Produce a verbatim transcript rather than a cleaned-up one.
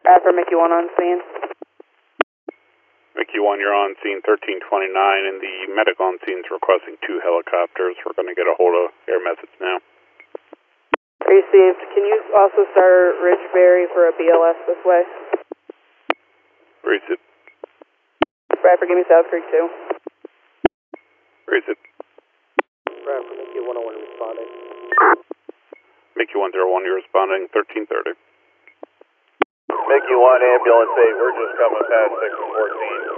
After Mickey one on scene. Mickey one, you're on scene thirteen twenty-nine, and the medic on scene is requesting two helicopters. We're going to get a hold of air methods now. Received. Can you also start Ridgeberry for a B L S this way? Received. Bradford, give me South Creek two. Received. Bradford, Mickey one oh one responding. Mickey one oh one, you're responding thirteen thirty. Mickey one, ambulance eight, we're just coming past six and fourteen.